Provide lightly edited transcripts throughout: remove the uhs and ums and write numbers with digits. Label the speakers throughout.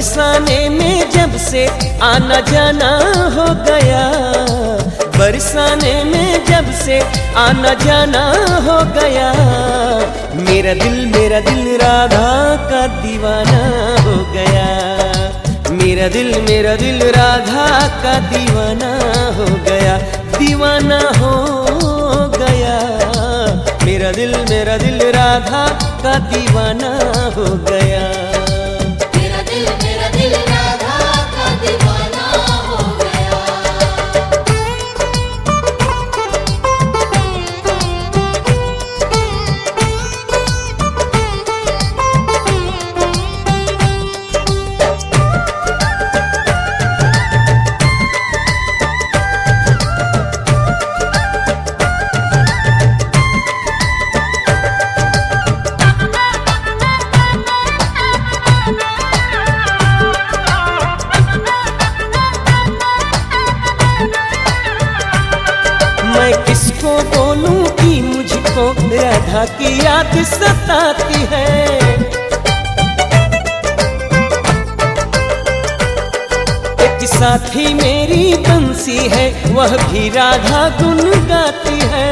Speaker 1: बरसाने में जब से आना जाना हो गया, बरसाने में जब से आना जाना हो गया, मेरा दिल राधा का दीवाना हो गया। मेरा दिल राधा का दीवाना हो गया, दीवाना हो गया। मेरा दिल राधा का दीवाना हो गया।
Speaker 2: मेरा दिल राधा का दीवाना हो गया।
Speaker 1: मैं किसको बोलूं कि मुझको राधा की याद सताती है। एक साथी मेरी बंसी है, वह भी राधा गुन गाती है।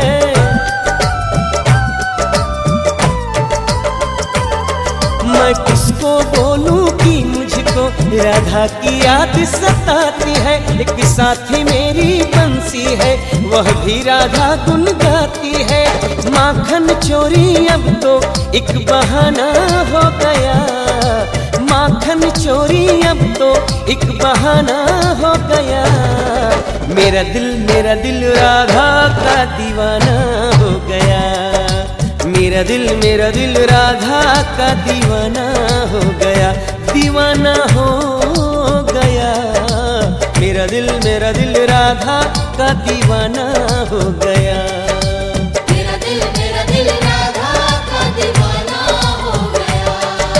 Speaker 1: मैं किसको बोलूं कि मुझको राधा की याद सताती है। एक साथी मेरी बंसी है, वह भी राधा गुन गाती है। माखन चोरी अब तो एक बहाना हो गया, माखन चोरी अब तो एक बहाना हो गया। मेरा दिल राधा का दीवाना हो गया। मेरा दिल राधा का दीवाना हो गया, दीवाना हो गया। मेरा दिल राधा का दीवाना हो गया।
Speaker 2: मेरा दिल राधा का दीवाना हो गया।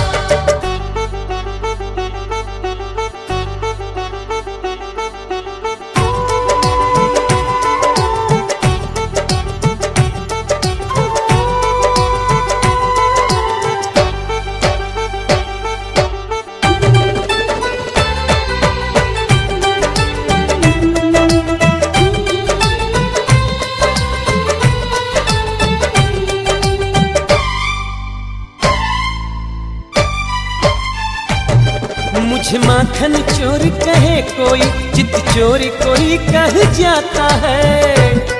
Speaker 1: मुझे माखन चोर कहे कोई, चित चोर कोई कह जाता है।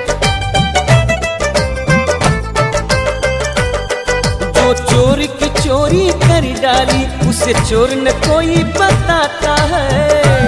Speaker 1: जो चोर की चोरी कर डाली, उसे चोर न कोई बताता है।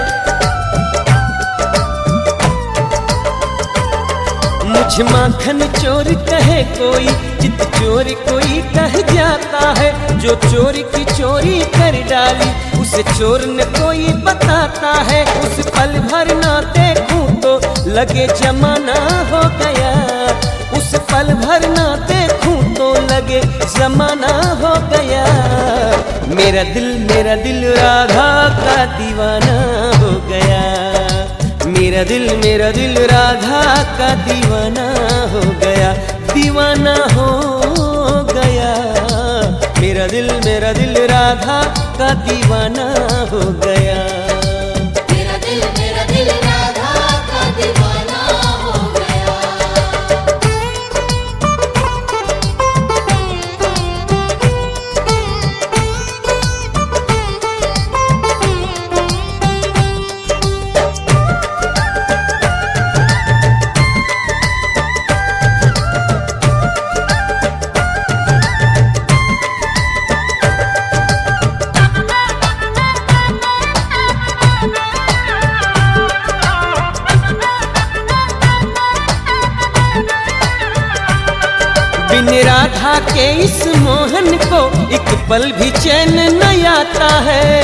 Speaker 1: मुझे माखन चोर कहे कोई, चित चोर कोई कह जाता है। जो चोर की चोरी कर डाली, उसे चोर न कोई बताता है। उस पल भर ना देखूं तो लगे जमाना हो गया, उस पल भर ना देखूं तो लगे जमाना हो गया। मेरा दिल राधा का दीवाना हो गया। मेरा दिल राधा का दीवाना हो गया, दीवाना हो गया। मेरा दिल राधा का दीवाना हो गया।
Speaker 2: मेरा दिल राधा का दीवाना हो गया।
Speaker 1: बिन राधा के इस मोहन को एक पल भी चैन न आता है।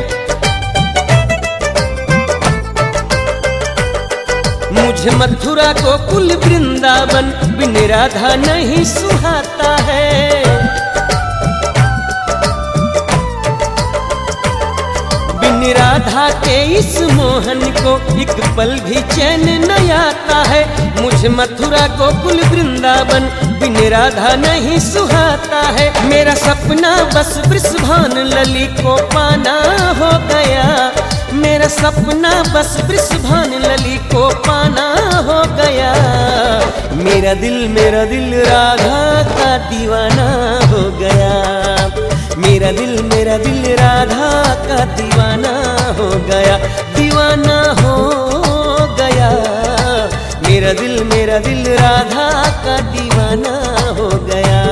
Speaker 1: मुझे मथुरा को कुल वृंदावन बिन राधा नहीं सुहाता है। बिन राधा राधा के इस मोहन को एक पल भी चैन न आता है। मुझे मथुरा गोकुल वृंदावन बिन राधा नहीं सुहाता है। मेरा सपना बस वृषभान लली को पाना हो गया। मेरा सपना बस वृषभान लली को पाना हो गया। मेरा दिल राधा का दीवाना हो गया। मेरा दिल राधा का दीवाना हो गया, दीवाना हो गया। मेरा दिल राधा का दीवाना हो गया।